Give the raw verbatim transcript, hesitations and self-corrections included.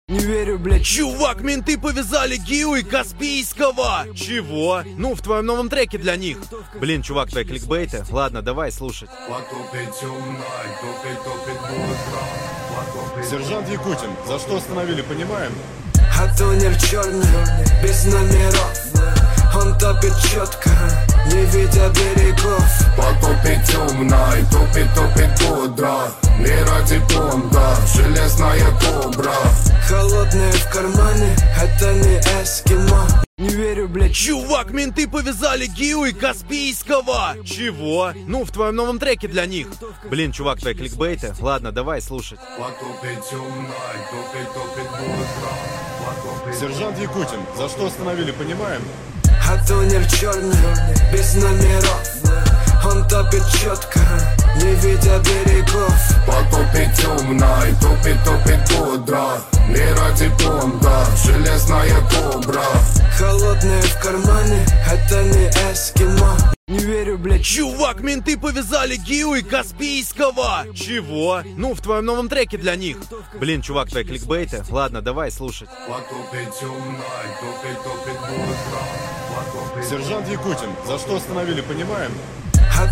Не верю, блядь. Чувак, менты повязали Гиу и Каспийского! Чего? Ну, в твоем новом треке для них. Блин, чувак, твои кликбейты. Ладно, давай слушать. Сержант Якутин, за что остановили, понимаем? А тонер черный, без номеров. Он топит четко, не видя берегов. Потопит темной, топит, топит бодро. Не ради понта, железная кобра. Холодные в кармане, это не эскимо. Не верю, блядь. Чувак, менты повязали Гиу и Каспийского! Чего? Ну, в твоем новом треке для них. Блин, чувак, твои кликбейты. Ладно, давай слушать. Потопит темной, топит, топит бодро. Сержант Якутин, за что остановили, понимаем? А тонер черный, без номеров. Он топит четко, не видя берегов. Потопит темной, топит, топит бодро. Не ради понта, железная кобра. Холодные в кармане, это не эскимо. Не верю, блядь. Чувак, менты повязали Гиу и Каспийского! Чего? Ну, в твоем новом треке для них. Блин, чувак, твои кликбейты. Ладно, давай слушать. Потопит темной, топит, топит бодро. Сержант Якутин, за что остановили, понимаем?